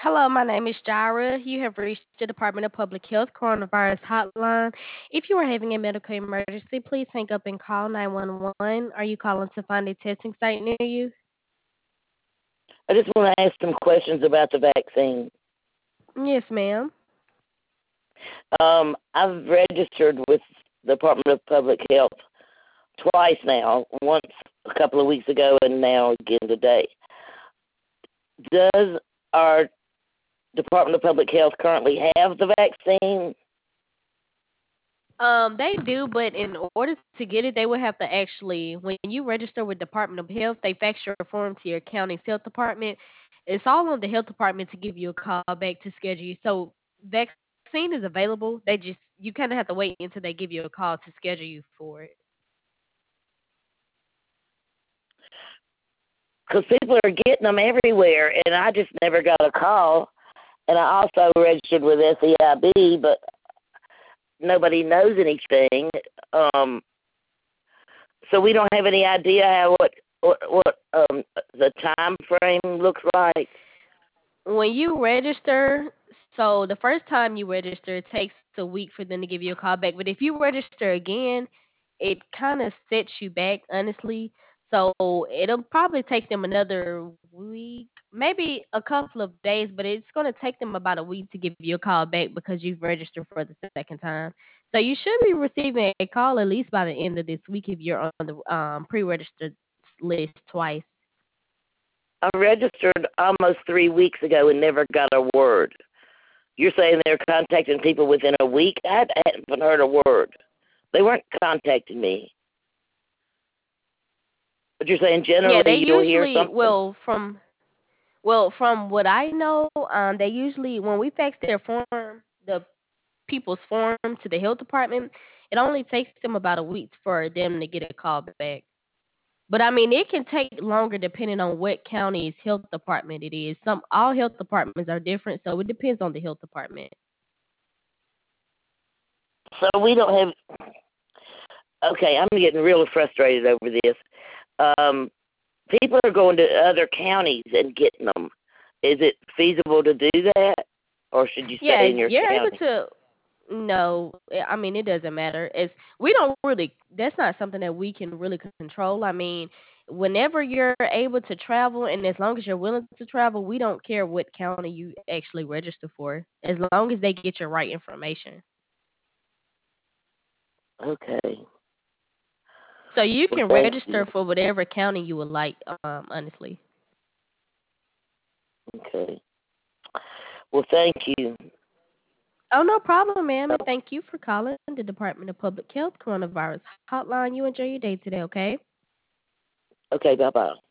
Hello, my name is Jira. You have reached the Department of Public Health Coronavirus Hotline. If you are having a medical emergency, please hang up and call 911. Are you calling to find a testing site near you? I just want to ask some questions about the vaccine. Yes, ma'am. I've registered with the Department of Public Health twice now, once a couple of weeks ago and now again today. Does our Department of Public Health currently have the vaccine? They do, but in order to get it, they would have to actually, when you register with Department of Health, they fax your form to your county's health department. It's all on the health department to give you a call back to schedule you. So vaccine is available. They just you kind of have to wait until they give you a call to schedule you for it. Because people are getting them everywhere, and I just never got a call. And I also registered with SEIB, but nobody knows anything. Um, so we don't have any idea how what the time frame looks like. When you register, so the first time you register, it takes a week for them to give you a call back. But if you register again, it kind of sets you back, honestly. So it'll probably take them another week, maybe a couple of days, but it's going to take them about a week to give you a call back because you've registered for the second time. So you should be receiving a call at least by the end of this week if you're on the pre-registered list twice. I registered almost 3 weeks ago and never got a word. You're saying they're contacting people within a week? I haven't heard a word. They weren't contacting me. But you're saying Yeah, they generally you'll hear usually something? from what I know, they usually when we fax their form, the people's form to the health department, it only takes them about a week for them to get a call back. But I mean, it can take longer depending on what county's health department it is. Some all health departments are different, so it depends on the health department. So we don't have. Okay, I'm getting really frustrated over this. Um, People are going to other counties and getting them. Is it feasible to do that, or should you Yeah, stay in your you're able county? to. No, I mean it doesn't matter. It's we don't really. That's not something that we can really control. I mean, whenever you're able to travel, and as long as you're willing to travel, we don't care what county you actually register for, as long as they get your right information. Okay. So you Well, can thank register you. for whatever county you would like. Honestly. Okay. Well, thank you. Oh, no problem, ma'am, and thank you for calling the Department of Public Health Coronavirus Hotline. You enjoy your day today, okay? Okay. Bye bye.